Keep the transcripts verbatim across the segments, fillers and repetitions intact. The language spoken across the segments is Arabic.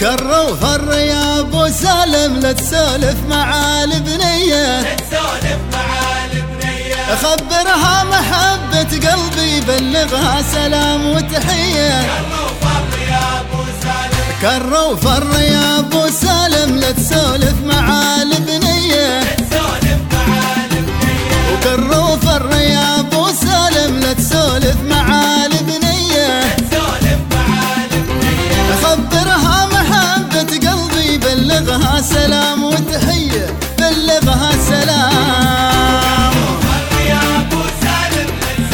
كر وفر يا ابو سالم لا تسولف مع البنيه، لا تسولف مع البنيه، خبرها محبة قلبي بلغها سلام وتحيه. كر وفر يا ابو سالم، كر وفر يا ابو سالم لا تسولف مع البنيه، لا تسولف مع البنيه، وكر وفر يا ابو سالم لا تسولف مع البنيه، لا تسولف مع البنيه، خبرها محبة قلبي بلغها سلام وتحيه، بلغها سلام. يا ابو سالم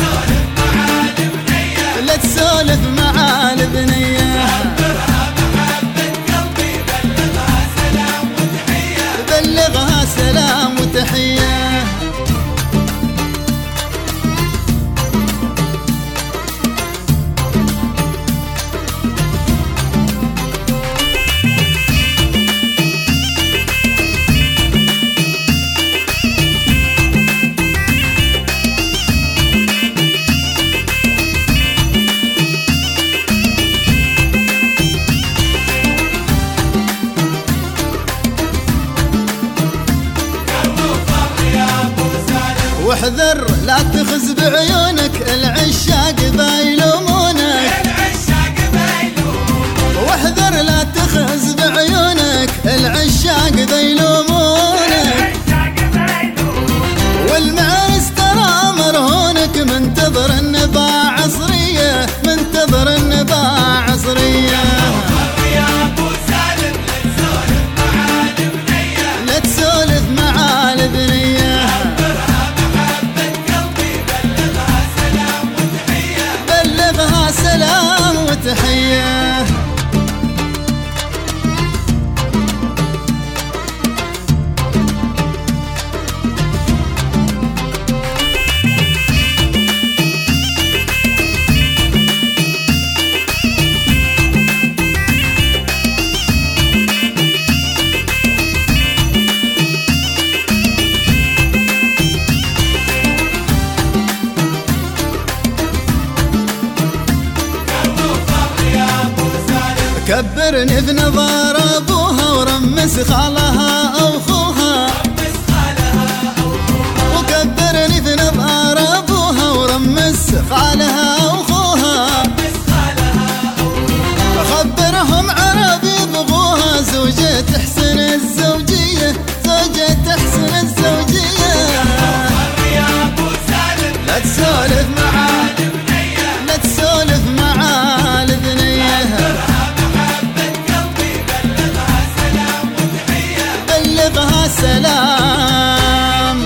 لا تسولف مع البنيه، لا تسولف مع البنيه، خبرها محبة قلبي بلغها سلام وتحيه، بلغها سلام وتحيه. واحذر لا تخز بعيونك العشاق بايلومونك، العشاق بايلومونك، واحذر لا تخز بعيونك العشاق بايلومونك، والمعز ترى مرهونك منتظر النباع عصريه، منتظر النباع عصريه. يا ابو سالم لا تسولف مع البنيه، لا تسولف مع البنيه، بلغها سلام وتحيه. كبرني بنظار ابوها ورمس خالها او خوها، وكبرني بنظار ابوها ورمس خالها او خوها، خبرهم عربي يبغوها زوجة تحسن الزوجيه، زوجة تحسن الزوجيه. يا ابو سالم لا تسولف مع لا تسولف مع البنيه، بلغها سلام.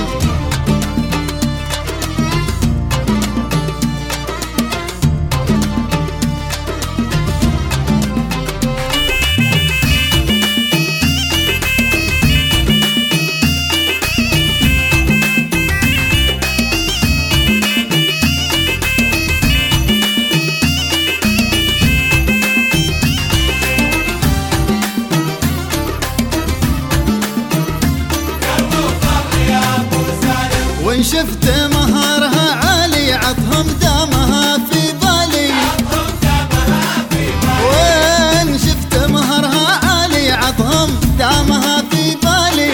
وإن شفت مهارها عالي عطهم دامها في بالي، وإن شفت مهارها عالي عطهم دامها في بالي،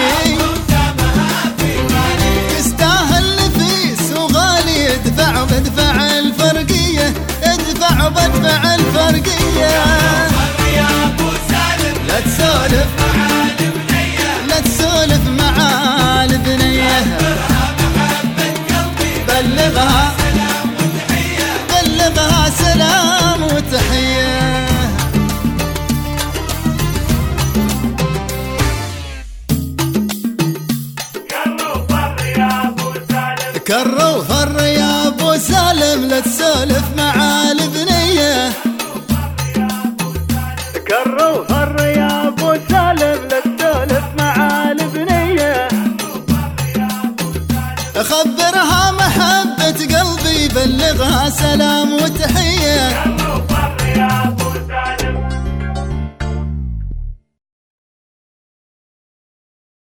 تستاهل نفيس وغالي ادفع بدفع الفرقية، ادفع بدفع الفرقية. يا ابو سالم لا تسولف لا تسولف مع البنيه، بلغها بلغها سلام وتحيه. كر وفر يا ابو سالم لا تسولف مع البنيه، كر وفر يا ابو سالم لا تسولف مع البنيه، خبرها محبة قلبي بلغها سلام